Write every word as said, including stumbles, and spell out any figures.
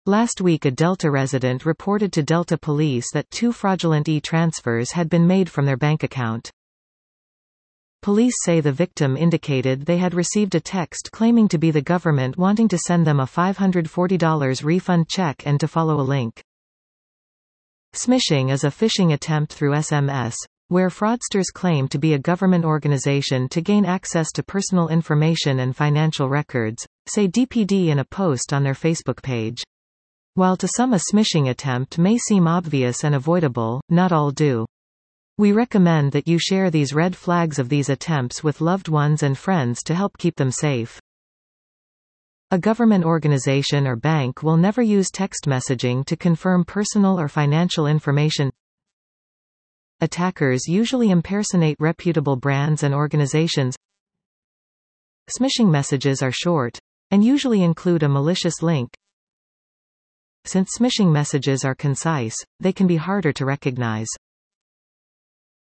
Last week a Delta resident reported to Delta Police that two fraudulent e-transfers had been made from their bank account. Police say the victim indicated they had received a text claiming to be the government wanting to send them a five hundred forty dollars refund check and to follow a link. Smishing is a phishing attempt through S M S, where fraudsters claim to be a government organization to gain access to personal information and financial records, say D P D in a post on their Facebook page. While to some a smishing attempt may seem obvious and avoidable, not all do. We recommend that you share these red flags of these attempts with loved ones and friends to help keep them safe. A government organization or bank will never use text messaging to confirm personal or financial information. Attackers usually impersonate reputable brands and organizations. Smishing messages are short, and usually include a malicious link. Since smishing messages are concise, they can be harder to recognize.